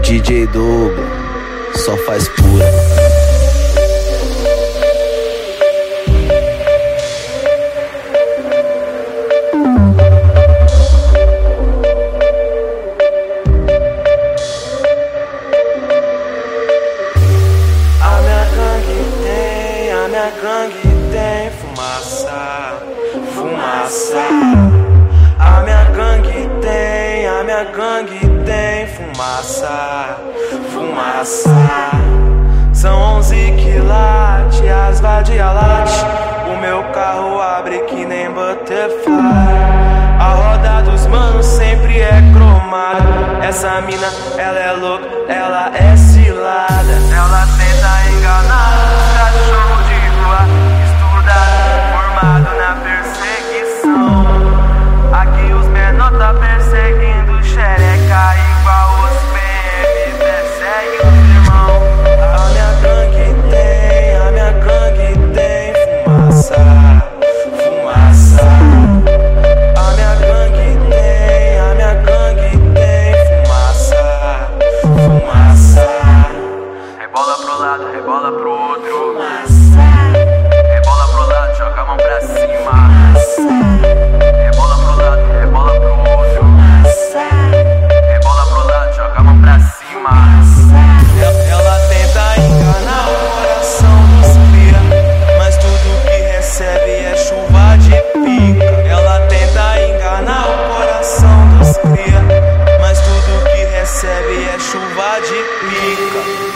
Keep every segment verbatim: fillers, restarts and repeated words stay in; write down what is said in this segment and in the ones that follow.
D J Douglas só faz pura. A minha gangue tem, a minha gangue tem fumaça, fumaça. A minha gangue tem, a minha gangue tem fumaça, fumaça. São onze quilates, as vadia late. O meu carro abre que nem butterfly. A roda dos manos sempre é cromada. Essa mina, ela é louca, ela é cilada. Ela tenta enganar os cachorros de rua, estudado, formado na perseguição. Aqui os menor tá perseguindo xereca igual os P M persegue os irmão. A minha gangue tem, a minha gangue tem fumaça, fumaça. A minha gangue tem, a minha gangue tem fumaça, fumaça. Rebola pro lado, rebola pro outro. Fumaça. Rebola pro lado, joga a mão pra cima. Rebola pro lado, rebola pro outro. Rebola pro lado, joga a mão pra cima. Ela tenta enganar o coração dos cria, mas tudo que recebe é chuva de pica. Ela tenta enganar o coração dos cria, mas tudo que recebe é chuva de pica.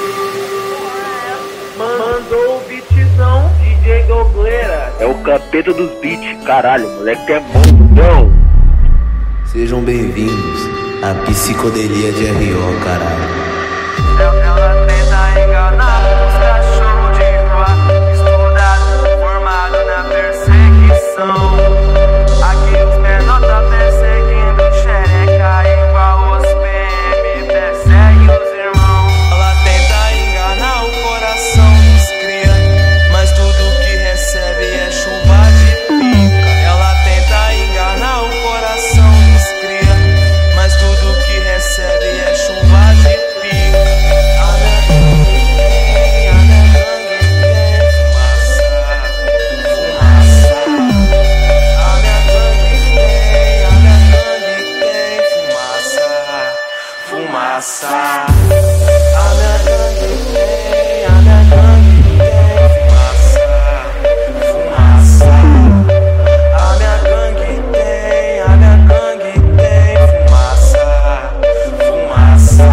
Mandou o beatzão, D J Douglas. É o capeta dos beats, caralho, moleque é mondão. Sejam bem-vindos à psicodelia de R O, caralho. Ela tenta enganar os cachorros de rua, estudado, formado na perseguição. Aqui os menor tá perseguindo xereca igual os P M persegue os irmãos. Ela tenta enganar o coração dos cria, mas tudo que recebe é chuva de pica. Ela tenta enganar o coração dos cria, mas tudo que recebe é chuva de pica. A minha gangue tem, a minha gangue tem fumaça, fumaça. A minha gangue tem, a minha gangue tem fumaça, fumaça. A minha gangue tem, a minha gangue tem fumaça, fumaça. A minha gangue tem, a minha gangue tem fumaça, fumaça.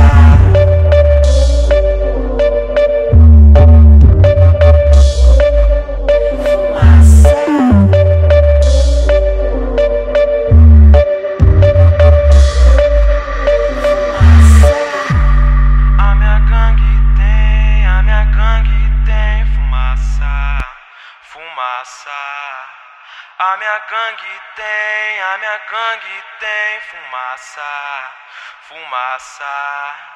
A minha gangue tem, a minha gangue tem fumaça, fumaça. A minha gangue tem, a minha gangue tem fumaça, fumaça.